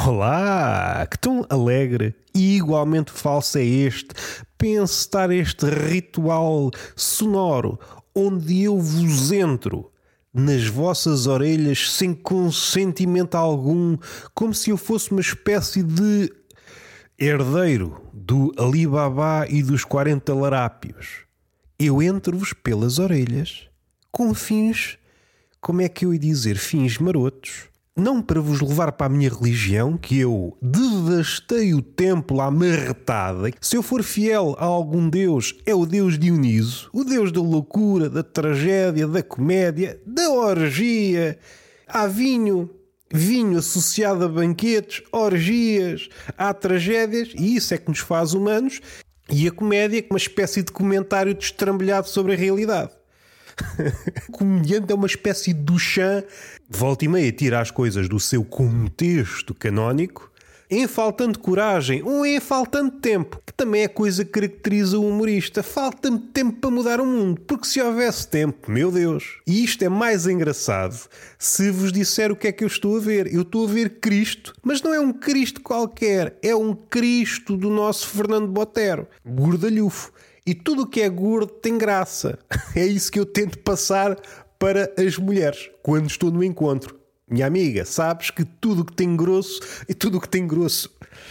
Olá, que tão alegre e igualmente falso é este pensar este ritual sonoro onde eu vos entro nas vossas orelhas sem consentimento algum, como se eu fosse uma espécie de herdeiro do Alibaba e dos 40 larápios. Eu entro-vos pelas orelhas com fins, como é que eu ia dizer, fins marotos. Não para vos levar para a minha religião, que eu devastei o templo à marretada. Se eu for fiel a algum deus, é o deus Dioniso, o deus da loucura, da tragédia, da comédia, da orgia. Há vinho associado a banquetes, orgias, há tragédias, e isso é que nos faz humanos. E a comédia é uma espécie de comentário destrambelhado sobre a realidade. O comediante é uma espécie de Duchamp, volta e meia tira as coisas do seu contexto canónico, em faltando coragem ou em faltando tempo, que também é coisa que caracteriza o humorista. Falta-me tempo para mudar o mundo, porque se houvesse tempo, meu Deus. E isto é mais engraçado se vos disser o que é que eu estou a ver. Eu estou a ver Cristo, mas não é um Cristo qualquer, é um Cristo do nosso Fernando Botero, gordalhufo. E tudo o que é gordo tem graça. É isso que eu tento passar para as mulheres quando estou no encontro. Minha amiga, sabes que tudo o que tem grosso e tudo o que tem grosso.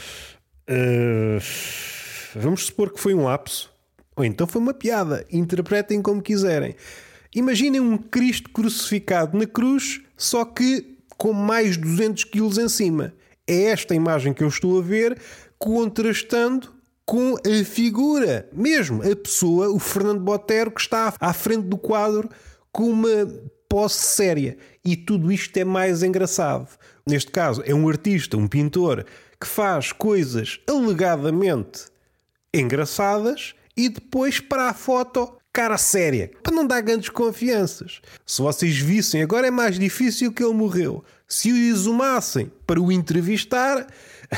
Vamos supor que foi um lapso. Ou então foi uma piada. Interpretem como quiserem. Imaginem um Cristo crucificado na cruz, só que com mais 200 quilos em cima. É esta imagem que eu estou a ver, contrastando com a figura, mesmo a pessoa, o Fernando Botero, que está à frente do quadro com uma pose séria. E tudo isto é mais engraçado. Neste caso, é um artista, um pintor, que faz coisas alegadamente engraçadas e depois, para a foto, cara séria, para não dar grandes confianças. Se vocês vissem, agora é mais difícil que ele morreu. Se o exumassem para o entrevistar,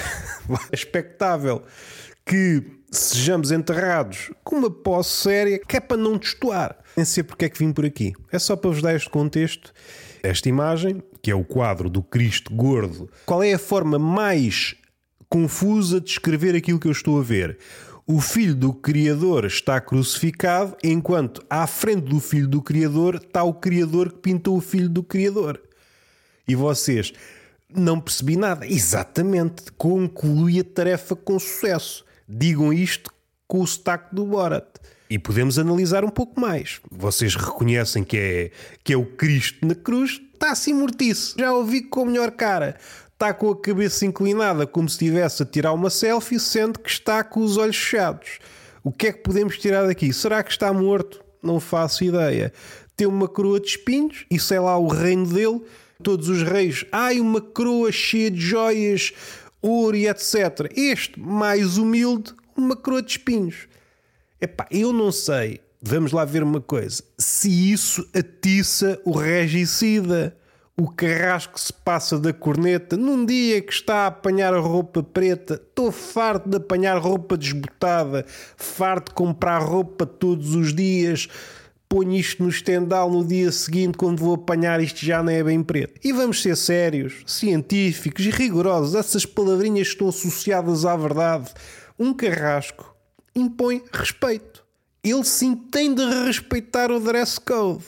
é expectável que sejamos enterrados com uma pose séria, que é para não destoar. Nem sei porque é que vim por aqui. É só para vos dar este contexto. Esta imagem, que é o quadro do Cristo gordo. Qual é a forma mais confusa de descrever aquilo que eu estou a ver? O filho do Criador está crucificado, enquanto à frente do filho do Criador está o Criador que pintou o filho do Criador. E vocês... Não percebi nada. Exatamente. Conclui a tarefa com sucesso. Digam isto com o sotaque do Borat. E podemos analisar um pouco mais. Vocês reconhecem que é o Cristo na cruz? Está assim mortiço. Já ouvi com a melhor cara. Está com a cabeça inclinada como se estivesse a tirar uma selfie, sendo que está com os olhos fechados. O que é que podemos tirar daqui? Será que está morto? Não faço ideia. Tem uma coroa de espinhos e sei lá o reino dele. Todos os reis, uma coroa cheia de joias, ouro e etc. Este, mais humilde, uma coroa de espinhos. Epá, eu não sei, vamos lá ver uma coisa, se isso atiça o regicida, o carrasco se passa da corneta, num dia que está a apanhar a roupa preta. Estou farto de apanhar roupa desbotada, farto de comprar roupa todos os dias. Ponho isto no estendal no dia seguinte, quando vou apanhar isto já não é bem preto. E vamos ser sérios, científicos e rigorosos. Essas palavrinhas estão associadas à verdade. Um carrasco impõe respeito. Ele sim tem de respeitar o dress code.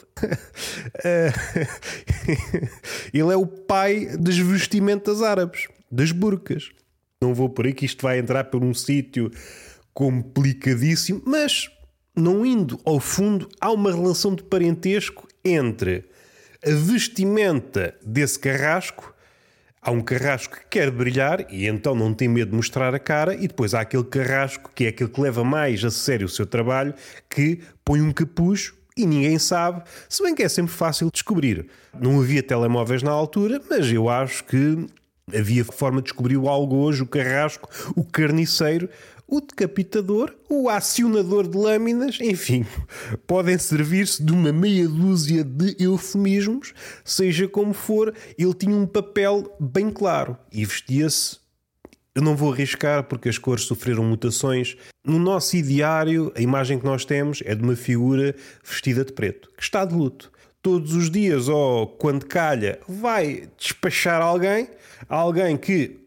Ele é o pai das vestimentas árabes, das burcas. Não vou por aí que isto vai entrar por um sítio complicadíssimo, mas... Não indo ao fundo, há uma relação de parentesco entre a vestimenta desse carrasco. Há um carrasco que quer brilhar e então não tem medo de mostrar a cara, e depois há aquele carrasco que é aquele que leva mais a sério o seu trabalho, que põe um capuz e ninguém sabe, se bem que é sempre fácil descobrir. Não havia telemóveis na altura, mas eu acho que havia forma de descobrir o algojo, o carrasco, o carniceiro, o decapitador, o acionador de lâminas, enfim, podem servir-se de uma meia dúzia de eufemismos, seja como for, ele tinha um papel bem claro e vestia-se. Eu não vou arriscar porque as cores sofreram mutações. No nosso ideário, a imagem que nós temos é de uma figura vestida de preto, que está de luto. Todos os dias, ou quando calha, vai despachar alguém que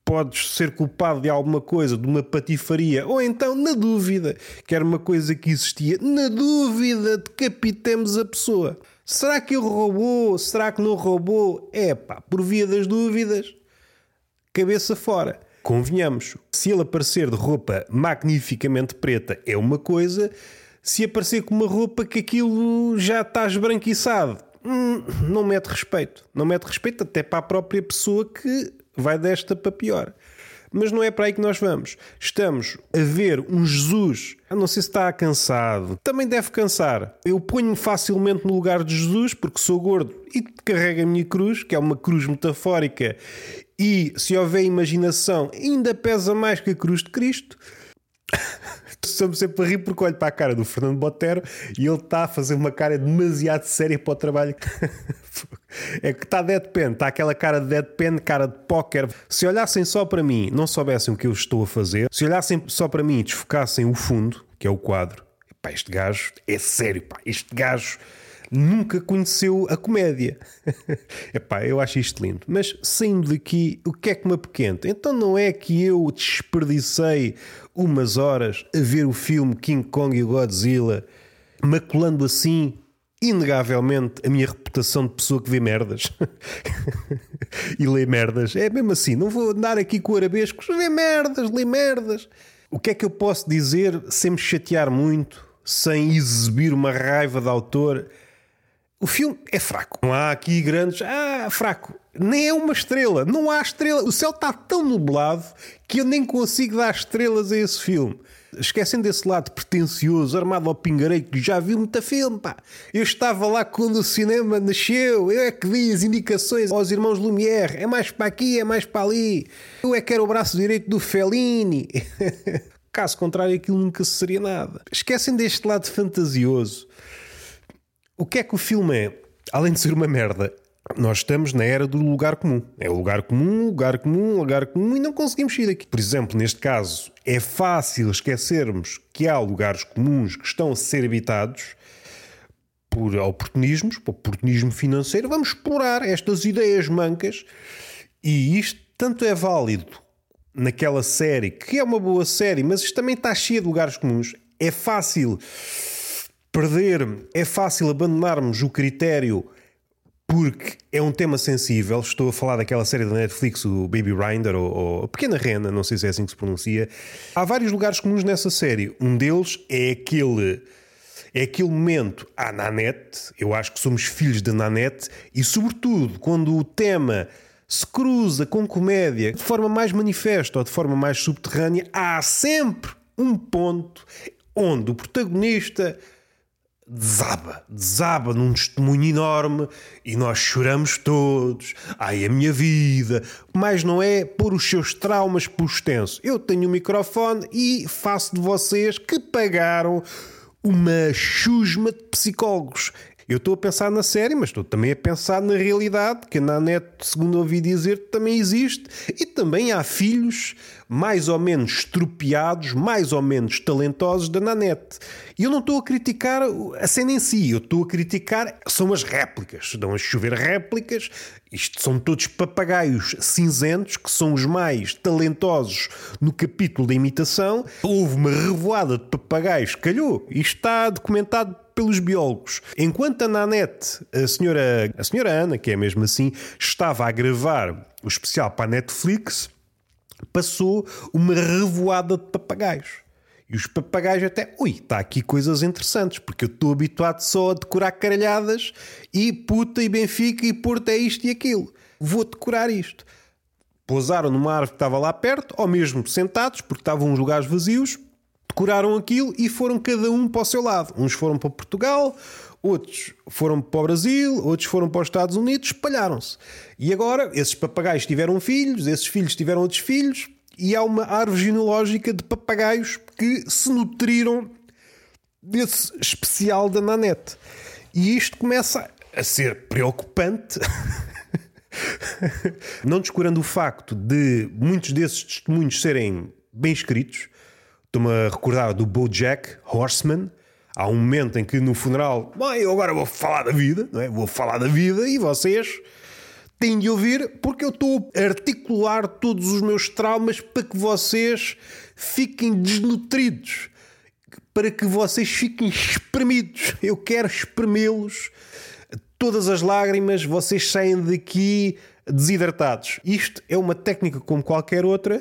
podes ser culpado de alguma coisa, de uma patifaria, ou então, na dúvida, que era uma coisa que existia, na dúvida, decapitemos a pessoa. Será que ele roubou? Será que não roubou? Por via das dúvidas, cabeça fora. Convenhamos, se ele aparecer de roupa magnificamente preta é uma coisa, se aparecer com uma roupa que aquilo já está esbranquiçado, não mete respeito. Não mete respeito até para a própria pessoa que vai desta para pior. Mas não é para aí que nós vamos. Estamos a ver um Jesus, não sei se está cansado, também deve cansar. Eu ponho-me facilmente no lugar de Jesus porque sou gordo e carrego a minha cruz, que é uma cruz metafórica, e se houver imaginação ainda pesa mais que a cruz de Cristo. Estamos sempre a rir porque olho para a cara do Fernando Botero e ele está a fazer uma cara demasiado séria para o trabalho. É que está deadpan, está aquela cara de deadpan, cara de póquer. Se olhassem só para mim, não soubessem o que eu estou a fazer, se olhassem só para mim e desfocassem o fundo, que é o quadro, este gajo é sério, este gajo nunca conheceu a comédia. Eu acho isto lindo. Mas saindo daqui, o que é que me apoquenta? Então não é que eu desperdicei umas horas a ver o filme King Kong e o Godzilla, maculando assim, inegavelmente, a minha reputação de pessoa que vê merdas e lê merdas. É mesmo assim, não vou andar aqui com arabescos, vê merdas, lê merdas. O que é que eu posso dizer sem me chatear muito, sem exibir uma raiva de autor? O filme é fraco. Não há aqui grandes... fraco. Nem é uma estrela. Não há estrela. O céu está tão nublado que eu nem consigo dar estrelas a esse filme. Esquecendo desse lado pretencioso, armado ao pingareiro, que já vi muito filme, Eu estava lá quando o cinema nasceu. Eu é que vi as indicações aos irmãos Lumière. É mais para aqui, é mais para ali. Eu é que era o braço direito do Fellini. Caso contrário, aquilo nunca seria nada. Esquecem deste lado fantasioso. O que é que o filme é? Além de ser uma merda, nós estamos na era do lugar comum. É o lugar comum, lugar comum, lugar comum e não conseguimos sair daqui. Por exemplo, neste caso, é fácil esquecermos que há lugares comuns que estão a ser habitados por oportunismos, por oportunismo financeiro. Vamos explorar estas ideias mancas e isto tanto é válido naquela série, que é uma boa série, mas isto também está cheio de lugares comuns. É fácil perder, é fácil abandonarmos o critério porque é um tema sensível. Estou a falar daquela série da Netflix, o Baby Rinder ou a Pequena Rena, não sei se é assim que se pronuncia. Há vários lugares comuns nessa série. Um deles é aquele momento à Nanette. Eu acho que somos filhos da Nanette e, sobretudo, quando o tema se cruza com comédia de forma mais manifesta ou de forma mais subterrânea, há sempre um ponto onde o protagonista desaba num testemunho enorme e nós choramos todos. Ai, a minha vida. Mas não é pôr os seus traumas por extenso. Eu tenho um microfone e faço de vocês que pagaram uma chusma de psicólogos. Eu estou a pensar na série, mas estou também a pensar na realidade, que a Nanette, segundo ouvi dizer, também existe. E também há filhos mais ou menos estropiados, mais ou menos talentosos da Nanette. E eu não estou a criticar a cena em si, eu estou a criticar, são as réplicas. Estão a chover réplicas. Isto são todos papagaios cinzentos, que são os mais talentosos no capítulo da imitação. Houve uma revoada de papagaios, calhou. Isto está documentado pelos biólogos. Enquanto a Nanette, a senhora Ana, que é mesmo assim, estava a gravar o especial para a Netflix, passou uma revoada de papagaios. E os papagaios até... está aqui coisas interessantes, porque eu estou habituado só a decorar caralhadas e puta e Benfica e Porto é isto e aquilo. Vou decorar isto. Pousaram numa árvore que estava lá perto, ou mesmo sentados, porque estavam os lugares vazios, decoraram aquilo e foram cada um para o seu lado. Uns foram para Portugal, outros foram para o Brasil, outros foram para os Estados Unidos, espalharam-se. E agora, esses papagaios tiveram filhos, esses filhos tiveram outros filhos, e há uma árvore genealógica de papagaios que se nutriram desse especial da Nanette. E isto começa a ser preocupante, não descurando o facto de muitos desses testemunhos serem bem escritos. Estou-me a recordar do BoJack Horseman. Há um momento em que no funeral, eu agora vou falar da vida, não é? Vou falar da vida e vocês têm de ouvir, porque eu estou a articular todos os meus traumas para que vocês fiquem desnutridos, para que vocês fiquem espremidos. Eu quero espremê-los, todas as lágrimas, vocês saem daqui desidratados. Isto é uma técnica como qualquer outra,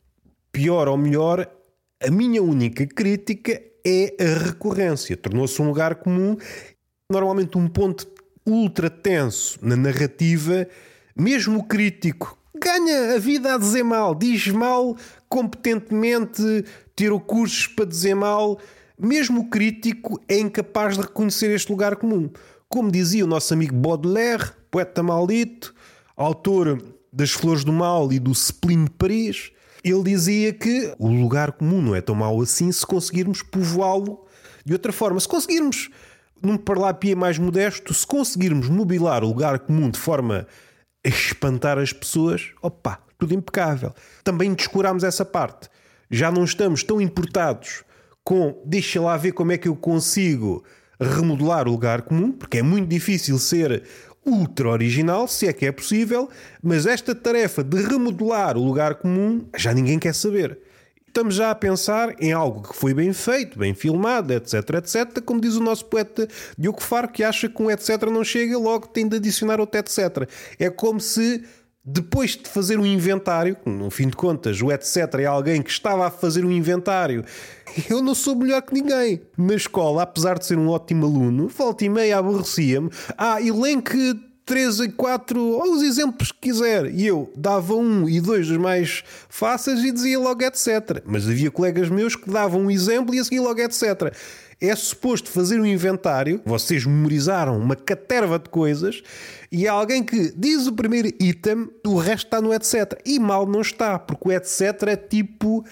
pior ou melhor. A minha única crítica é a recorrência. Tornou-se um lugar comum, normalmente um ponto ultra tenso na narrativa. Mesmo o crítico ganha a vida a dizer mal, diz mal competentemente, tirou cursos para dizer mal. Mesmo o crítico é incapaz de reconhecer este lugar comum. Como dizia o nosso amigo Baudelaire, poeta maldito, autor das Flores do Mal e do Spleen de Paris, ele dizia que o lugar comum não é tão mau assim se conseguirmos povoá-lo de outra forma. Se conseguirmos, num parlapia mais modesto, se conseguirmos mobilar o lugar comum de forma a espantar as pessoas, opa, tudo impecável. Também descurámos essa parte. Já não estamos tão importados com deixa lá ver como é que eu consigo remodelar o lugar comum, porque é muito difícil ser ultra original, se é que é possível, mas esta tarefa de remodelar o lugar comum já ninguém quer saber. Estamos já a pensar em algo que foi bem feito, bem filmado, etc, etc, como diz o nosso poeta Diogo Faro, que acha que um etc não chega, logo tem de adicionar outro etc. É como se depois de fazer um inventário, no fim de contas o etc é alguém que estava a fazer um inventário. Eu não sou melhor que ninguém. Na escola, apesar de ser um ótimo aluno, volta e meia aborrecia-me. Elenque 3 e 4, ou os exemplos que quiser. E eu dava 1 e 2 dos mais fáceis e dizia logo etc. Mas havia colegas meus que davam um exemplo e a seguir logo etc. É suposto fazer um inventário, vocês memorizaram uma caterva de coisas e há alguém que diz o primeiro item, o resto está no etc. E mal não está, porque o etc é tipo...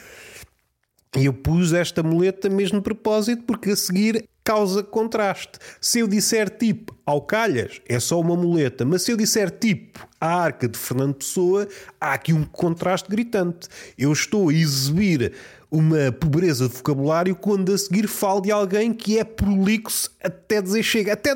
Eu pus esta muleta mesmo de propósito porque a seguir causa contraste. Se eu disser tipo ao calhas, é só uma muleta. Mas se eu disser tipo à arca de Fernando Pessoa, há aqui um contraste gritante. Eu estou a exibir uma pobreza de vocabulário quando a seguir falo de alguém que é prolixo até dizer chega. Até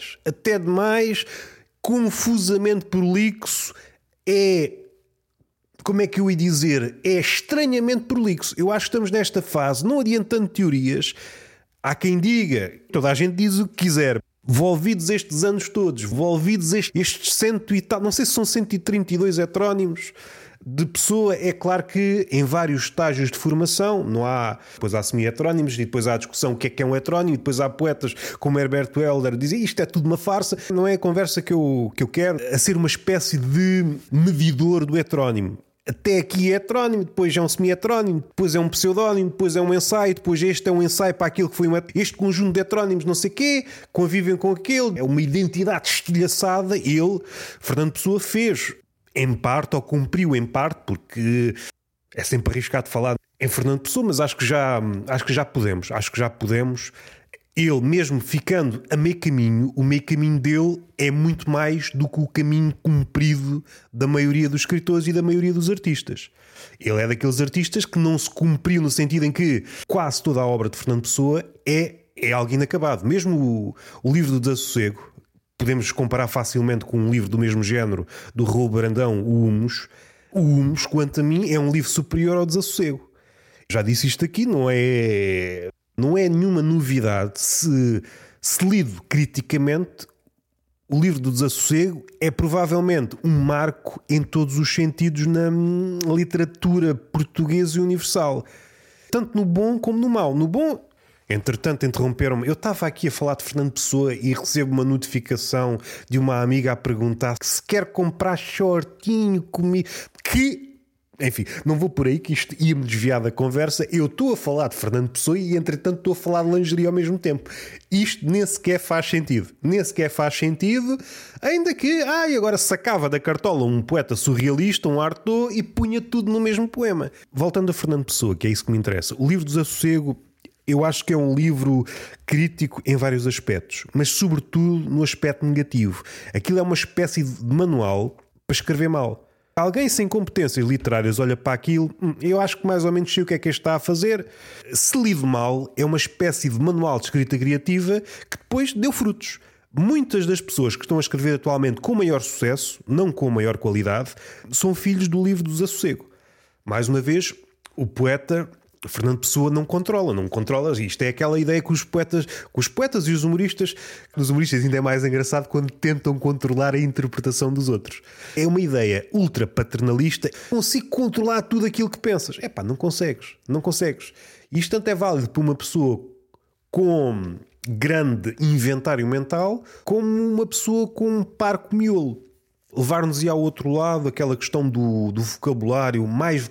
demais, confusamente prolixo, é... Como é que eu ia dizer? É estranhamente prolixo. Eu acho que estamos nesta fase, não adiantando teorias. Há quem diga, toda a gente diz o que quiser. Volvidos estes anos todos, volvidos estes cento e tal, não sei se são 132 heterónimos de Pessoa. É claro que em vários estágios de formação não há, depois há semi-heterónimos e depois há a discussão o que é um heterónimo e depois há poetas como Herbert Helder dizem isto é tudo uma farsa. Não é a conversa que eu quero, a ser uma espécie de medidor do heterónimo. Até aqui é heterónimo, depois é um semi-heterónimo, depois é um pseudónimo, depois é um ensaio, depois este é um ensaio para aquilo que foi este conjunto de heterónimos não sei quê, convivem com aquele, é uma identidade estilhaçada. Ele, Fernando Pessoa, fez em parte, ou cumpriu em parte, porque é sempre arriscado falar em Fernando Pessoa, mas acho que já podemos. Ele mesmo ficando a meio caminho, o meio caminho dele é muito mais do que o caminho cumprido da maioria dos escritores e da maioria dos artistas. Ele é daqueles artistas que não se cumpriu no sentido em que quase toda a obra de Fernando Pessoa é algo inacabado. Mesmo o livro do Desassossego, podemos comparar facilmente com um livro do mesmo género do Raul Brandão, o Humus. O Humus, quanto a mim, é um livro superior ao Desassossego. Já disse isto aqui, não é nenhuma novidade. Se lido criticamente, o livro do Desassossego é provavelmente um marco em todos os sentidos na literatura portuguesa e universal. Tanto no bom como no mau. No bom, entretanto, interromperam-me. Eu estava aqui a falar de Fernando Pessoa e recebo uma notificação de uma amiga a perguntar se quer comprar shortinho comigo. Enfim, não vou por aí que isto ia-me desviar da conversa. Eu estou a falar de Fernando Pessoa e, entretanto, estou a falar de lingerie ao mesmo tempo. Isto nem sequer faz sentido. Ainda que, agora sacava da cartola um poeta surrealista, um Artaud, e punha tudo no mesmo poema. Voltando a Fernando Pessoa, que é isso que me interessa. O livro do Desassossego, eu acho que é um livro crítico em vários aspectos, mas sobretudo no aspecto negativo. Aquilo é uma espécie de manual para escrever mal. Alguém sem competências literárias olha para aquilo, eu acho que mais ou menos sei o que é que este está a fazer. Se lido mal, é uma espécie de manual de escrita criativa que depois deu frutos. Muitas das pessoas que estão a escrever atualmente com maior sucesso, não com maior qualidade, são filhos do livro do desassossego. Mais uma vez, o poeta Fernando Pessoa não controla. Isto é aquela ideia que os poetas e os humoristas ainda é mais engraçado quando tentam controlar a interpretação dos outros. É uma ideia ultra paternalista. Consigo controlar tudo aquilo que pensas. Não consegues. Isto tanto é válido para uma pessoa com grande inventário mental como uma pessoa com um parco miolo. Levar-nos ao outro lado, aquela questão do vocabulário,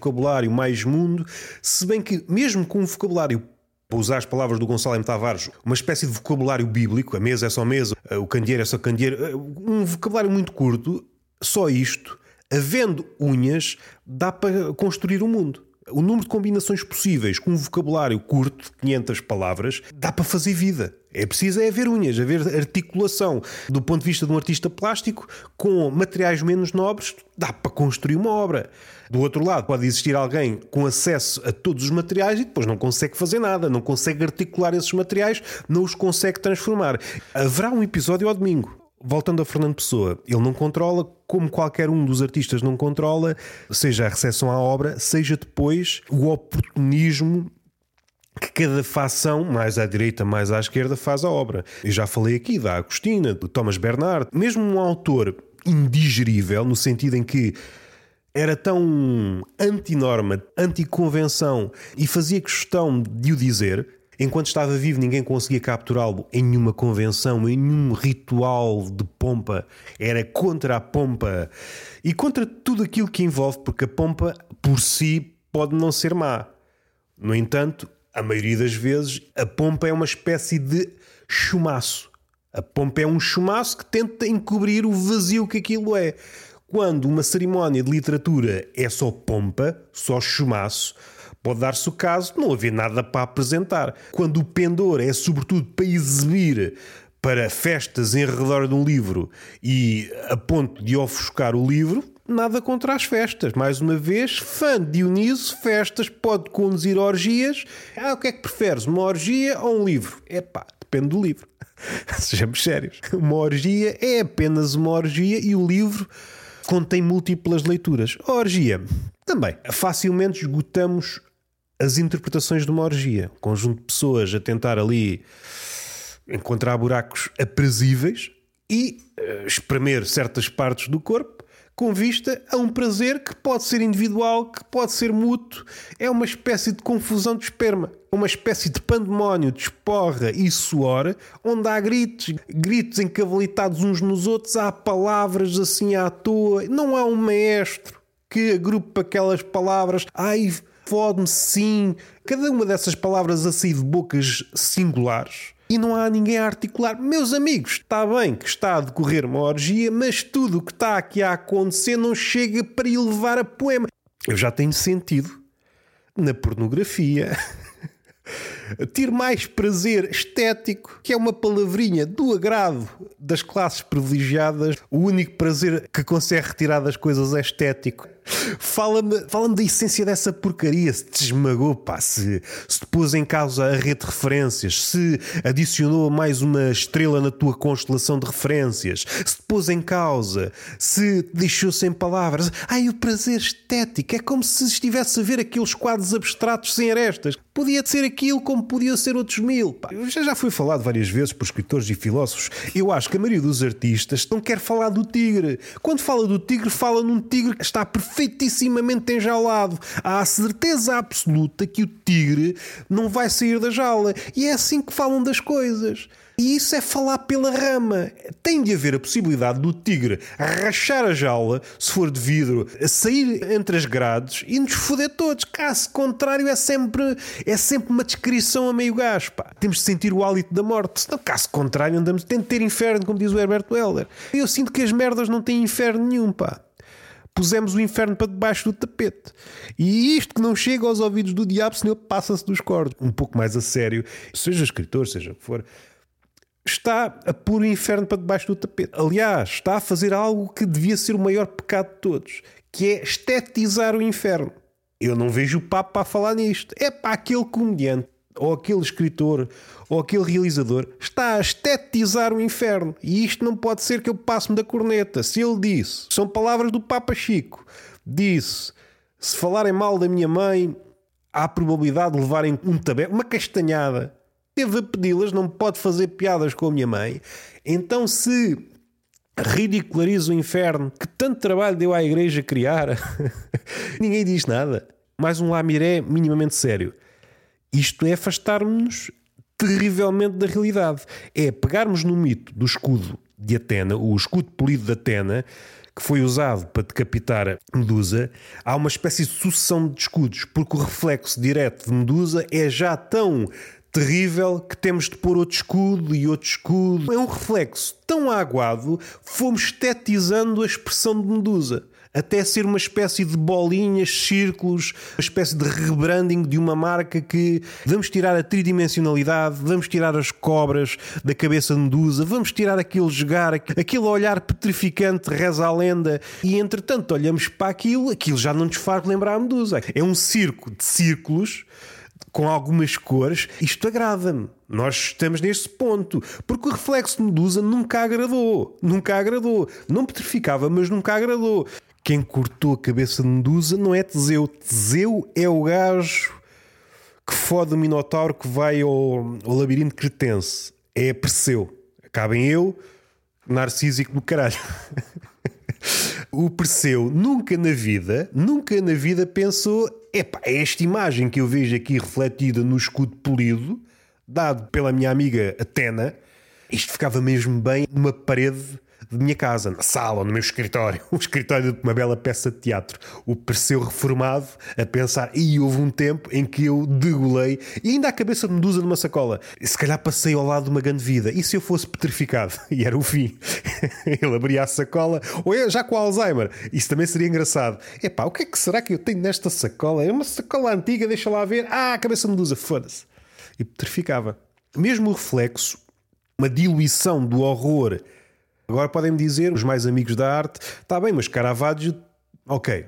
mais mundo, se bem que mesmo com um vocabulário, para usar as palavras do Gonçalo M. Tavares, uma espécie de vocabulário bíblico, a mesa é só mesa, o candeeiro é só candeeiro, um vocabulário muito curto, só isto, havendo unhas, dá para construir o mundo. O número de combinações possíveis com um vocabulário curto, de 500 palavras, dá para fazer vida. É preciso haver unhas, haver articulação. Do ponto de vista de um artista plástico, com materiais menos nobres, dá para construir uma obra. Do outro lado, pode existir alguém com acesso a todos os materiais e depois não consegue fazer nada, não consegue articular esses materiais, não os consegue transformar. Haverá um episódio ao domingo. Voltando a Fernando Pessoa, ele não controla, como qualquer um dos artistas não controla, seja a recepção à obra, seja depois o oportunismo que cada facção, mais à direita, mais à esquerda, faz à obra. Eu já falei aqui da Agostina, do Thomas Bernard, mesmo um autor indigerível, no sentido em que era tão anti-norma, anti-convenção e fazia questão de o dizer. Enquanto estava vivo, ninguém conseguia capturá-lo em nenhuma convenção, em nenhum ritual de pompa. Era contra a pompa e contra tudo aquilo que envolve, porque a pompa por si pode não ser má. No entanto, a maioria das vezes, a pompa é uma espécie de chumaço. A pompa é um chumaço que tenta encobrir o vazio que aquilo é. Quando uma cerimónia de literatura é só pompa, só chumaço, pode dar-se o caso de não haver nada para apresentar. Quando o pendor é sobretudo para exibir para festas em redor de um livro e a ponto de ofuscar o livro, nada contra as festas. Mais uma vez, fã de Dioniso, festas pode conduzir a orgias. O que é que preferes, uma orgia ou um livro? Depende do livro. Sejamos sérios. Uma orgia é apenas uma orgia e o livro contém múltiplas leituras. A orgia também. Facilmente esgotamos as interpretações de uma orgia. Um conjunto de pessoas a tentar ali encontrar buracos aprazíveis e espremer certas partes do corpo com vista a um prazer que pode ser individual, que pode ser mútuo. É uma espécie de confusão de esperma. Uma espécie de pandemónio de esporra e suor, onde há gritos encavalitados uns nos outros, há palavras assim à toa. Não há um maestro que agrupe aquelas palavras. Fode-me sim. Cada uma dessas palavras a sair de bocas singulares. E não há ninguém a articular. Meus amigos, está bem que está a decorrer uma orgia, mas tudo o que está aqui a acontecer não chega para elevar a poema. Eu já tenho sentido na pornografia ter mais prazer estético, que é uma palavrinha do agrado das classes privilegiadas. O único prazer que consegue retirar das coisas é estético. Fala-me da essência dessa porcaria. Se te esmagou, se te pôs em causa a rede de referências, se adicionou mais uma estrela na tua constelação de referências, se te pôs em causa, se te deixou sem palavras. O prazer estético. É como se estivesse a ver aqueles quadros abstratos sem arestas. Podia ser aquilo como podia ser outros mil. Já foi falado várias vezes por escritores e filósofos. Eu acho que a maioria dos artistas não quer falar do tigre. Quando fala do tigre, fala num tigre que está perfeitissimamente enjaulado. Há a certeza absoluta que o tigre não vai sair da jaula. E é assim que falam das coisas. E isso é falar pela rama. Tem de haver a possibilidade do tigre rachar a jaula, se for de vidro, sair entre as grades e nos foder todos. Caso contrário, é sempre uma descrição a meio gás. Temos de sentir o hálito da morte. Senão, caso contrário, andamos tendo de ter inferno, como diz o Herbert Welder. Eu sinto que as merdas não têm inferno nenhum, Pusemos o inferno para debaixo do tapete. E isto que não chega aos ouvidos do diabo, senão passa-se dos cordos. Um pouco mais a sério, seja escritor, seja o que for, está a pôr o inferno para debaixo do tapete. Aliás, está a fazer algo que devia ser o maior pecado de todos, que é estetizar o inferno. Eu não vejo o Papa a falar nisto. Aquele comediante ou aquele escritor, ou aquele realizador está a estetizar o inferno. E isto não pode ser que eu passe-me da corneta. Se ele disse, são palavras do Papa Chico, disse, se falarem mal da minha mãe, há a probabilidade de levarem um tabeco, uma castanhada. Teve a pedi-las, não pode fazer piadas com a minha mãe. Então se ridiculariza o inferno, que tanto trabalho deu à igreja criar, ninguém diz nada. Mais um lamiré minimamente sério. Isto é afastar-nos terrivelmente da realidade. É pegarmos no mito do escudo de Atena, o escudo polido de Atena, que foi usado para decapitar Medusa. Há uma espécie de sucessão de escudos, porque o reflexo direto de Medusa é já tão terrível que temos de pôr outro escudo e outro escudo. É um reflexo tão aguado, fomos estetizando a expressão de Medusa, até ser uma espécie de bolinhas, círculos, uma espécie de rebranding de uma marca que vamos tirar a tridimensionalidade, vamos tirar as cobras da cabeça de Medusa, vamos tirar aquele jogar, aquele olhar petrificante, reza a lenda, e entretanto olhamos para aquilo já não nos faz lembrar a Medusa. É um circo de círculos com algumas cores. Isto agrada-me. Nós estamos neste ponto. Porque o reflexo de Medusa nunca agradou. Nunca agradou. Não petrificava, mas nunca agradou. Quem cortou a cabeça de Medusa não é Teseu. Teseu é o gajo que fode o Minotauro que vai ao labirinto cretense. É Perseu. Acaba em eu, narcísico do caralho. O Perseu nunca na vida pensou: epá, é esta imagem que eu vejo aqui refletida no escudo polido, dado pela minha amiga Atena, isto ficava mesmo bem numa parede de minha casa, na sala ou no meu escritório. Um escritório de uma bela peça de teatro. O Perseu reformado a pensar: e houve um tempo em que eu degolei e ainda a cabeça de Medusa numa sacola. Se calhar passei ao lado de uma grande vida. E se eu fosse petrificado? E era o fim. Ele abria a sacola, ou eu, já com Alzheimer. Isso também seria engraçado. Epá, o que é que será que eu tenho nesta sacola? É uma sacola antiga, deixa lá ver. Ah, a cabeça de Medusa, foda-se. E petrificava. Mesmo o reflexo, uma diluição do horror. Agora podem-me dizer, os mais amigos da arte, está bem, mas Caravaggio, ok,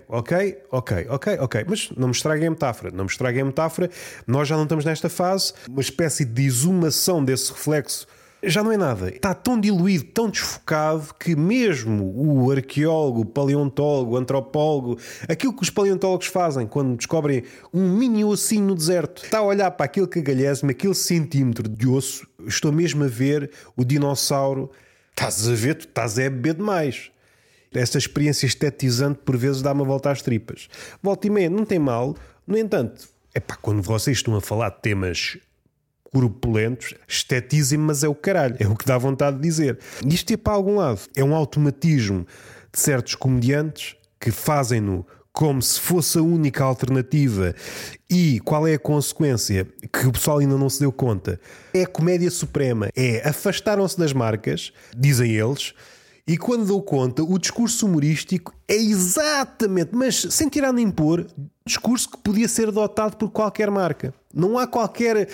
mas não me estraguem a metáfora, nós já não estamos nesta fase, uma espécie de exumação desse reflexo, já não é nada, está tão diluído, tão desfocado, que mesmo o arqueólogo, o paleontólogo, o antropólogo, aquilo que os paleontólogos fazem quando descobrem um mini ossinho no deserto, está a olhar para aquele cagalhésimo, aquele centímetro de osso, estou mesmo a ver o dinossauro. Estás a ver, tu estás a beber demais. Esta experiência estetizante por vezes dá-me a volta às tripas. Volta e meia, não tem mal. No entanto, quando vocês estão a falar de temas corpulentos, estetizem, mas é o caralho. É o que dá vontade de dizer. E isto é para algum lado. É um automatismo de certos comediantes que fazem-no como se fosse a única alternativa. E qual é a consequência? Que o pessoal ainda não se deu conta. É a comédia suprema. Afastaram-se das marcas, dizem eles, e quando dou conta, o discurso humorístico é exatamente, mas sem tirar nem pôr, discurso que podia ser adotado por qualquer marca. Não há qualquer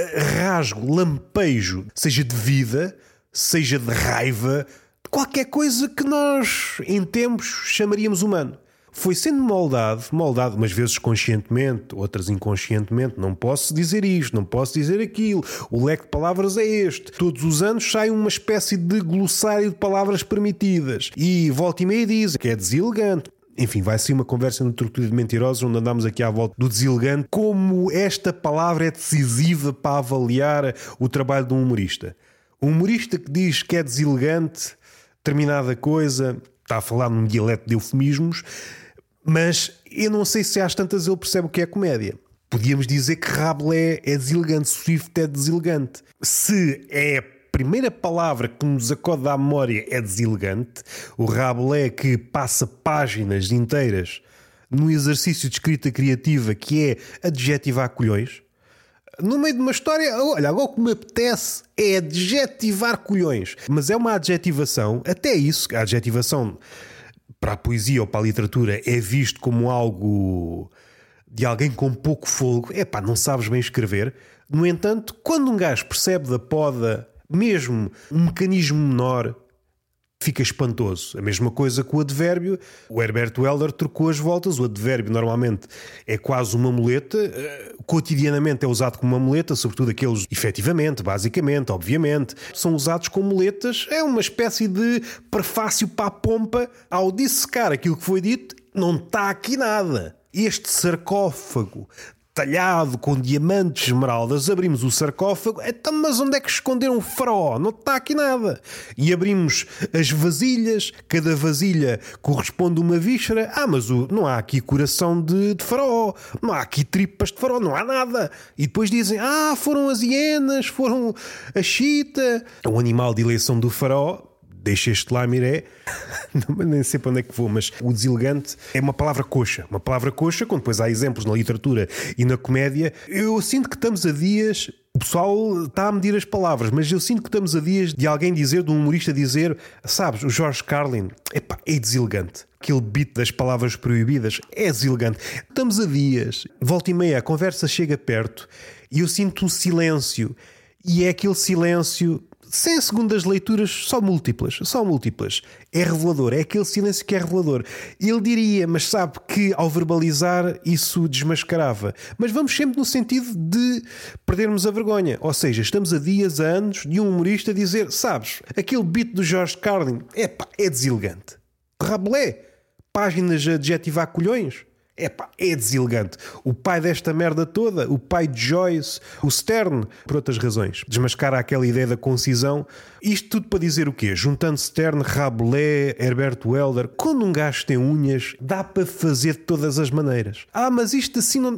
rasgo, lampejo, seja de vida, seja de raiva, qualquer coisa que nós, em tempos, chamaríamos humano. Foi sendo moldado, umas vezes conscientemente, outras inconscientemente. Não posso dizer isto, não posso dizer aquilo. O leque de palavras é este. Todos os anos sai uma espécie de glossário de palavras permitidas. E volta e meia dizem que é deselegante. Enfim, vai ser uma conversa no Tortura de Mentirosos, onde andamos aqui à volta do deselegante. Como esta palavra é decisiva para avaliar o trabalho de um humorista. Um humorista que diz que é deselegante determinada coisa, está a falar num dialeto de eufemismos, mas eu não sei se às tantas ele percebe o que é comédia. Podíamos dizer que Rabelais é deselegante, Swift é deselegante. Se é a primeira palavra que nos acode à memória é deselegante, o Rabelais que passa páginas inteiras num exercício de escrita criativa que é adjetivar colhões, no meio de uma história, olha, agora o que me apetece é adjetivar colhões. Mas é uma adjetivação, até isso, a adjetivação para a poesia ou para a literatura é visto como algo de alguém com pouco fôlego. Não sabes bem escrever. No entanto, quando um gajo percebe da poda mesmo um mecanismo menor, fica espantoso. A mesma coisa com o advérbio. O Herbert Welder trocou as voltas. O advérbio normalmente é quase uma muleta. Cotidianamente é usado como uma muleta, sobretudo aqueles efetivamente, basicamente, obviamente. São usados como muletas. É uma espécie de prefácio para a pompa. Ao dissecar aquilo que foi dito, não está aqui nada. Este sarcófago talhado com diamantes, esmeraldas, abrimos o sarcófago, então, mas onde é que esconderam o faraó? Não está aqui nada. E abrimos as vasilhas, cada vasilha corresponde a uma víscera. Mas não há aqui coração de faraó, não há aqui tripas de faraó, não há nada. E depois dizem, foram as hienas, foram a chita, o animal de eleição do faraó. Deixa este lá, Miré. Nem sei para onde é que vou, mas o deselegante é uma palavra coxa. Uma palavra coxa, quando depois há exemplos na literatura e na comédia. Eu sinto que estamos a dias... O pessoal está a medir as palavras, mas eu sinto que estamos a dias de alguém dizer, de um humorista dizer, sabes, o George Carlin, é deselegante. Aquele beat das palavras proibidas é deselegante. Estamos a dias, volta e meia, a conversa chega perto e eu sinto um silêncio. E é aquele silêncio... sem segundas leituras, só múltiplas. É revelador, é aquele silêncio que é revelador. Ele diria, mas sabe que ao verbalizar isso desmascarava. Mas vamos sempre no sentido de perdermos a vergonha. Ou seja, estamos a dias, a anos de um humorista dizer, sabes, aquele beat do George Carlin, é deselegante. Rabelais, páginas a adjetivar colhões. É deselegante. O pai desta merda toda, o pai de Joyce, o Stern, por outras razões. Desmascara aquela ideia da concisão. Isto tudo para dizer o quê? Juntando Stern, Rabelais, Herbert Welder. Quando um gajo tem unhas, dá para fazer de todas as maneiras. Mas isto assim não...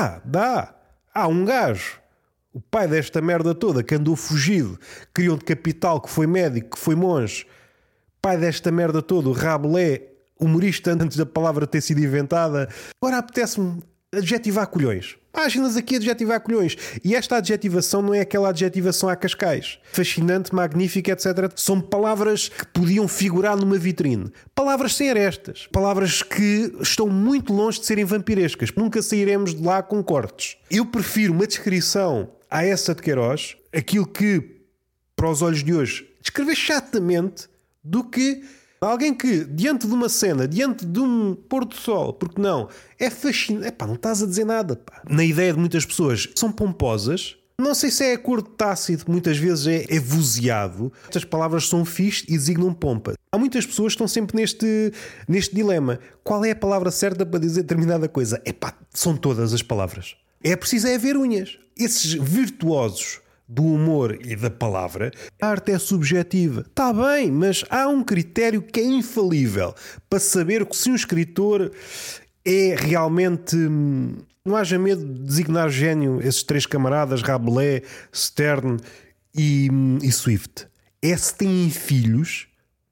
Dá. Há um gajo, o pai desta merda toda, que andou fugido, criou de capital, que foi médico, que foi monge. Pai desta merda toda, o Rabelais, humorista antes da palavra ter sido inventada. Agora apetece-me adjetivar colhões. Páginas aqui a adjetivar colhões. E esta adjetivação não é aquela adjetivação a Cascais. Fascinante, magnífica, etc. São palavras que podiam figurar numa vitrine. Palavras sem arestas. Palavras que estão muito longe de serem vampirescas. Nunca sairemos de lá com cortes. Eu prefiro uma descrição a essa de Queiroz, aquilo que, para os olhos de hoje, descrever chatamente, do que... alguém que, diante de uma cena, diante de um pôr do sol, porque não, é fascinante. Não estás a dizer nada. Na ideia de muitas pessoas, são pomposas. Não sei se é acordo tácito, muitas vezes é vozeado. Estas palavras são fixe e designam pompa. Há muitas pessoas que estão sempre neste dilema. Qual é a palavra certa para dizer determinada coisa? São todas as palavras. É preciso haver unhas. Esses virtuosos do humor e da palavra, a arte é subjetiva. Está bem, mas há um critério que é infalível para saber se um escritor é realmente... Não haja medo de designar gênio esses três camaradas, Rabelais, Stern e Swift. É se têm filhos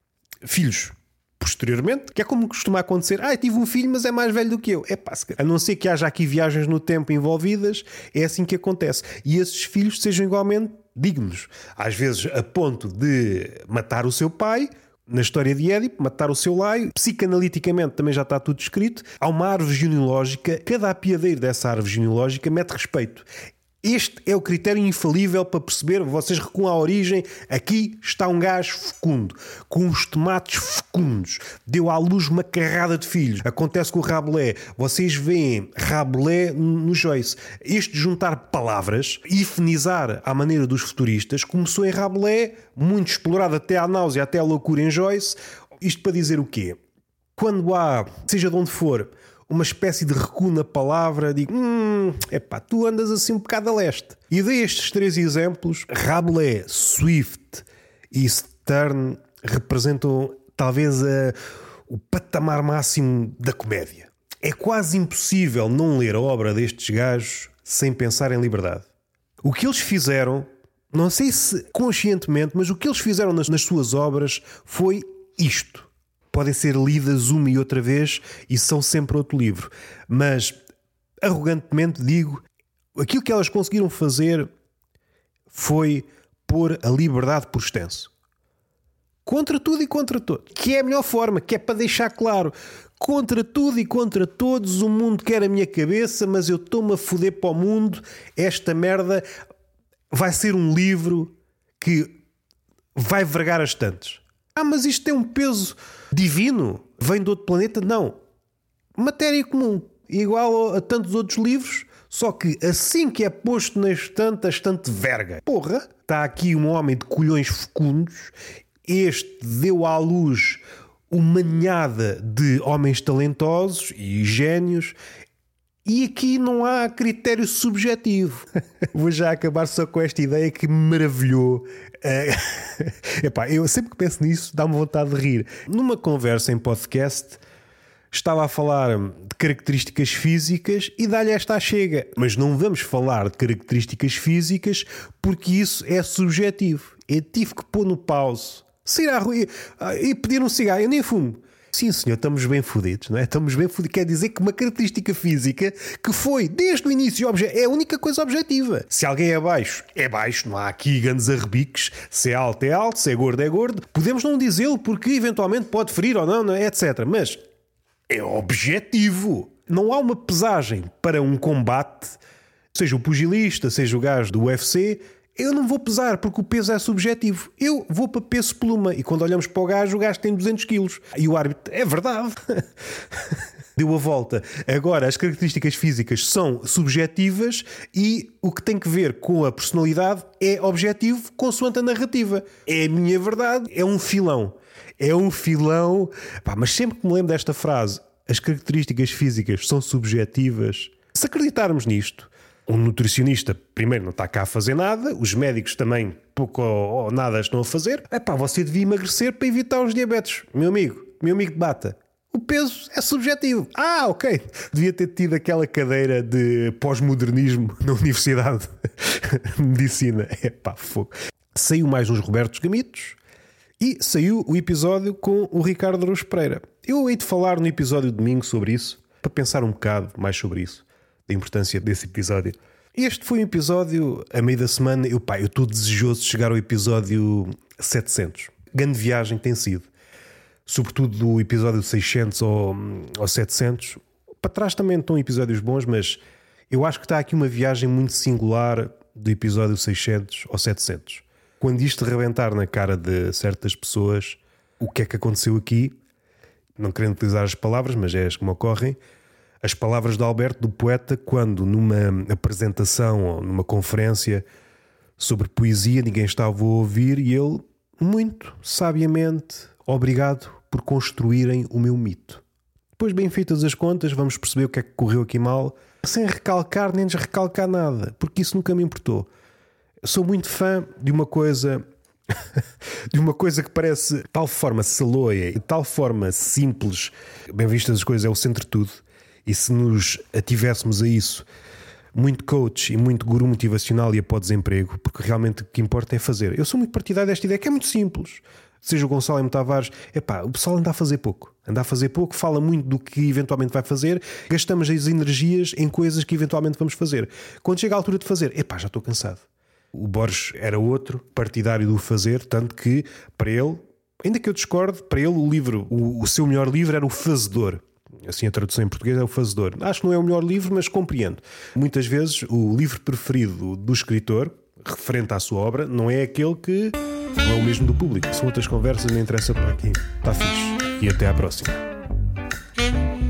posteriormente, que é como costuma acontecer. Eu tive um filho, mas é mais velho do que eu. A não ser que haja aqui viagens no tempo envolvidas, é assim que acontece. E esses filhos sejam igualmente dignos. Às vezes a ponto de matar o seu pai, na história de Édipo, matar o seu Laio. Psicanaliticamente também já está tudo escrito. Há uma árvore genealógica, cada apiadeiro dessa árvore genealógica mete respeito. Este é o critério infalível para perceber, vocês recuam à origem, aqui está um gajo fecundo, com uns tomates fecundos, deu à luz uma carrada de filhos. Acontece com o Rabelais, vocês veem Rabelais no Joyce. Este juntar palavras e finizar à maneira dos futuristas começou em Rabelais, muito explorado até à náusea, até à loucura em Joyce. Isto para dizer o quê? Quando há, seja de onde for, uma espécie de recuo na palavra, digo, tu andas assim um bocado a leste. E dei estes três exemplos. Rabelais, Swift e Stern representam talvez o patamar máximo da comédia. É quase impossível não ler a obra destes gajos sem pensar em liberdade. O que eles fizeram, não sei se conscientemente, mas o que eles fizeram nas suas obras foi isto. Podem ser lidas uma e outra vez e são sempre outro livro. Mas, arrogantemente digo, aquilo que elas conseguiram fazer foi pôr a liberdade por extenso. Contra tudo e contra todos. Que é a melhor forma, que é para deixar claro. Contra tudo e contra todos, o mundo quer a minha cabeça, mas eu estou-me a foder para o mundo. Esta merda vai ser um livro que vai vergar as estantes. Mas isto tem um peso divino, vem de outro planeta. Não. Matéria comum, igual a tantos outros livros, só que assim que é posto na estante, a estante verga. Porra, está aqui um homem de colhões fecundos, este deu à luz uma ninhada de homens talentosos e gênios, e aqui não há critério subjetivo. Vou já acabar só com esta ideia que me maravilhou. Epá, eu sempre que penso nisso dá-me vontade de rir. Numa conversa em podcast estava a falar de características físicas e dá-lhe esta chega. Mas não vamos falar de características físicas porque isso é subjetivo. Eu tive que pôr no pause, sair à rua e pedir um cigarro. Eu nem fumo. Sim, senhor, estamos bem fodidos, não é? Estamos bem fodidos. Quer dizer que uma característica física que foi, desde o início, é a única coisa objetiva. Se alguém é baixo, não há aqui grandes arrebiques. Se é alto, se é gordo, é gordo. Podemos não dizê-lo porque eventualmente pode ferir ou não, etc. Mas é objetivo. Não há uma pesagem para um combate, seja o pugilista, seja o gajo do UFC. Eu não vou pesar porque o peso é subjetivo. Eu vou para peso pluma. E quando olhamos para o gajo tem 200 quilos. E o árbitro, é verdade. Deu a volta. Agora, as características físicas são subjetivas e o que tem que ver com a personalidade é objetivo consoante a narrativa. É a minha verdade. É um filão. É um filão. Pá, mas sempre que me lembro desta frase, as características físicas são subjetivas. Se acreditarmos nisto, um nutricionista, primeiro, não está cá a fazer nada. Os médicos também pouco ou nada estão a fazer. Você devia emagrecer para evitar os diabetes. Meu amigo de bata. O peso é subjetivo. Ok. Devia ter tido aquela cadeira de pós-modernismo na Universidade de Medicina. Fogo. Saiu mais uns Robertos Gamitos e saiu o episódio com o Ricardo Araújo Pereira. Eu hei de falar no episódio de domingo sobre isso, para pensar um bocado mais sobre isso, da importância desse episódio. Este foi um episódio a meio da semana. Eu estou desejoso de chegar ao episódio 700. Grande viagem tem sido, sobretudo do episódio 600 ao 700. Para trás também estão episódios bons, mas eu acho que está aqui uma viagem muito singular do episódio 600 ao 700. Quando isto rebentar na cara de certas pessoas, o que é que aconteceu aqui? Não querendo utilizar as palavras, mas é as que me ocorrem. As palavras de Alberto, do poeta, quando numa apresentação ou numa conferência sobre poesia ninguém estava a ouvir e ele, muito sabiamente, obrigado por construírem o meu mito. Depois, bem feitas as contas, vamos perceber o que é que correu aqui mal, sem recalcar nem desrecalcar nada, porque isso nunca me importou. Sou muito fã de uma coisa que parece de tal forma saloia e de tal forma simples. Bem vistas as coisas, é o centro de tudo. E se nos ativéssemos a isso, muito coach e muito guru motivacional ia para o desemprego, porque realmente o que importa é fazer. Eu sou muito partidário desta ideia, que é muito simples. Seja o Gonçalo M. Tavares, o pessoal anda a fazer pouco. Fala muito do que eventualmente vai fazer, gastamos as energias em coisas que eventualmente vamos fazer. Quando chega a altura de fazer, já estou cansado. O Borges era outro, partidário do fazer, tanto que, para ele, ainda que eu discorde, para ele o seu melhor livro era O Fazedor. Assim a tradução em português é O Fazedor. Acho que não é o melhor livro, mas compreendo. Muitas vezes o livro preferido do escritor, referente à sua obra, não é aquele que não é o mesmo do público. São outras conversas, não interessa para aqui. Está fixe. E até à próxima.